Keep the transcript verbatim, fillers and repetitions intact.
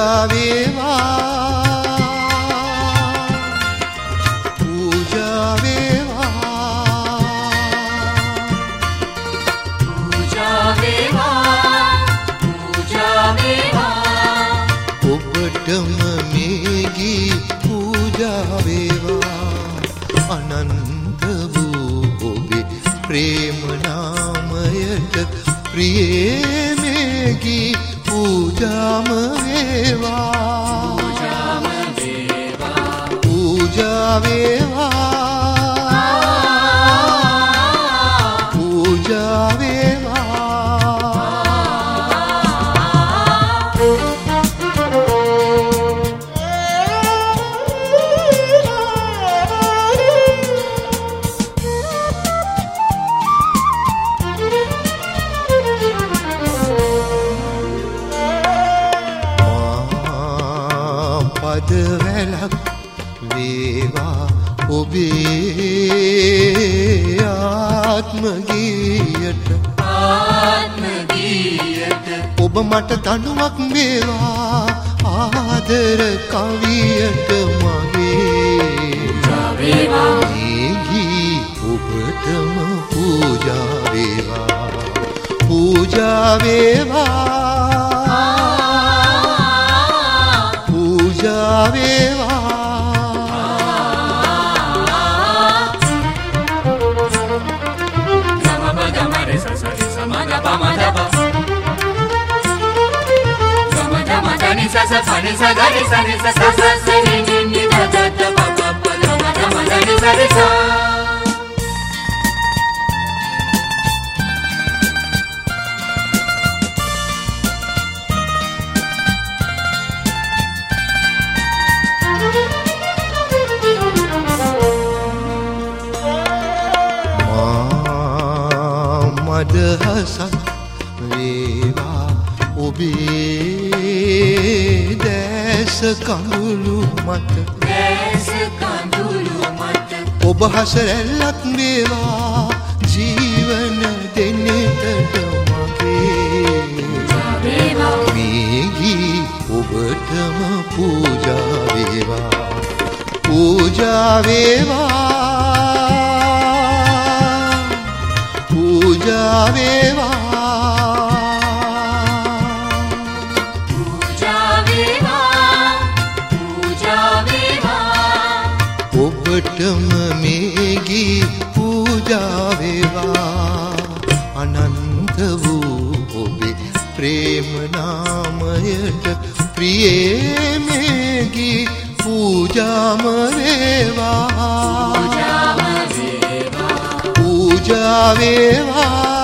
පූජා වේවා පූජා වේවා පූජා වේවා පූජා වේවා ඔබටම මේ ගී පූජා වේවා අනන්ත වූ ඔබේ ප්‍රේම නාමයට ප්‍රියේ මේ ගී පූජාම වේවා පූජාම වේවා පූජා වේවා පූජා වේවා පදවැලක් වේවා ඔබේ ආත්ම ගීයට ආත්ම ගීයට ඔබ මට තනුවක් වේවා ආදර කවියට මගේ වේවා මේ ගී ඔබටම පූජා වේවා පූජා වේවා පූජා වේවා මදහසක් වේවා ඔබේ දැස කඳුළු මත දැස කඳුළු මත ඔබ හසරැල්ලක් වේවා ජීවන දෙන්නට මගේ වේවා මේ ගී ඔබටම පූජා වේවා පූජා වේවා පූජා වේවා පූජා වේවා පූජා වේවා ඔබටම මේ ගී පූජා වේවා අනන්ත වූ ඔබේ ප්‍රේම නාමයට ප්‍රියේ මේ ගී පූජාම වේවා පූජාම වේවා පූජා වේවා